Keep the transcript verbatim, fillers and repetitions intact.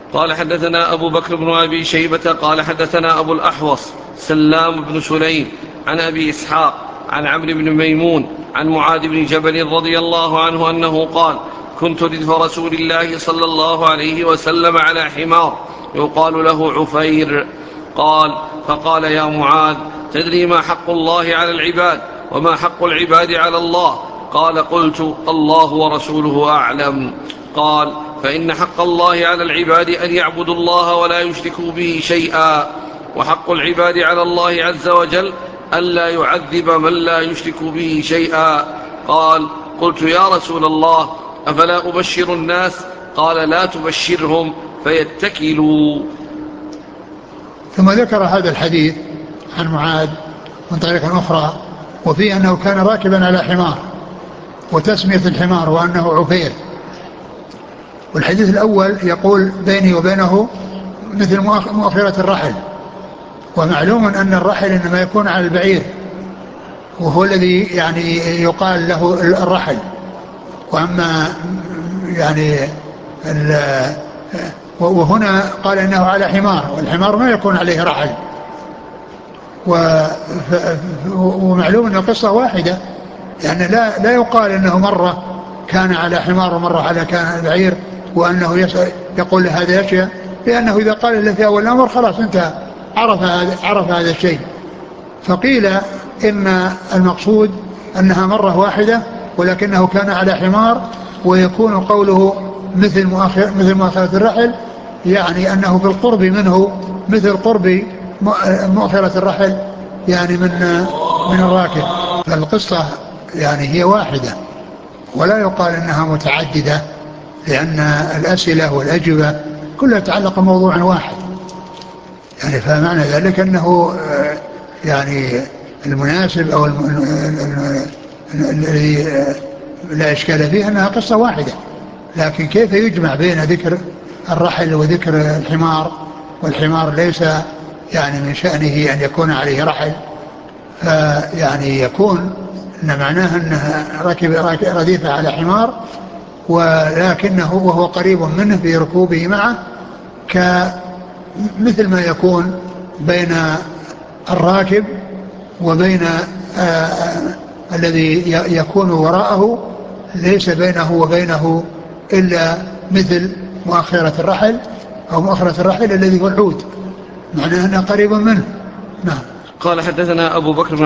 قال حدثنا أبو بكر بن أبي شيبة قال حدثنا أبو الأحوص سلام بن سليم عن أبي إسحاق عن عمرو بن ميمون عن معاذ بن جبل رضي الله عنه أنه قال: كنت ردف رسول الله صلى الله عليه وسلم على حمار يقال له عفير. قال: فقال: يا معاذ، تدري ما حق الله على العباد وما حق العباد على الله؟ قال: قلت: الله ورسوله أعلم. قال: فإن حق الله على العباد أن يعبدوا الله ولا يشركوا به شيئا، وحق العباد على الله عز وجل ألا يعذب من لا يشرك به شيئا. قال: قلت: يا رسول الله، أفلا أبشر الناس؟ قال: لا تبشرهم فيتكلوا. ثم ذكر هذا الحديث عن معاذ من طريق أخرى، وفيه أنه كان راكبا على حمار، وتسمية الحمار وأنه عفير. والحديث الأول يقول: بيني وبينه مثل مؤخرة الرحل، ومعلوم أن الرحل إنما يكون على البعير، وهو الذي يعني يقال له الرحل. وأما يعني وهنا قال إنه على حمار، والحمار ما يكون عليه رحل. ومعلوم أن القصة واحدة، يعني لا, لا يقال أنه مرة كان على حمار ومرة على كان بعير، وأنه يقول هذا أشياء، لأنه إذا قال اللي في أول الأمر خلاص انتهى، عرف هذا, عرف هذا الشيء. فقيل إن المقصود أنها مرة واحدة، ولكنه كان على حمار، ويكون قوله مثل مؤخر مثل مؤخرة الرحل، يعني أنه بالقرب منه مثل قرب مؤخرة الرحل، يعني من من الراكب. فالقصة يعني هي واحدة، ولا يقال أنها متعددة، لأن الأسئلة والأجوبة كلها تتعلق بموضوع واحد. يعني فمعنى ذلك أنه يعني المناسب أو الذي لا إشكال فيه أنها قصة واحدة. لكن كيف يجمع بين ذكر الرحل وذكر الحمار، والحمار ليس يعني من شأنه أن يكون عليه رحل، فيعني يكون أن معناه أنه ركب رديفه على حمار، ولكنه وهو قريب منه في ركوبه معه، كمثل ما يكون بين الراكب وبين آآ الذي يكون وراءه، ليس بينه وبينه إلا مثل مؤخرة الرحل أو مؤخرة الرحل الذي هو العود، معناه أنه قريب منه. نعم. قال: حدثنا أبو بكر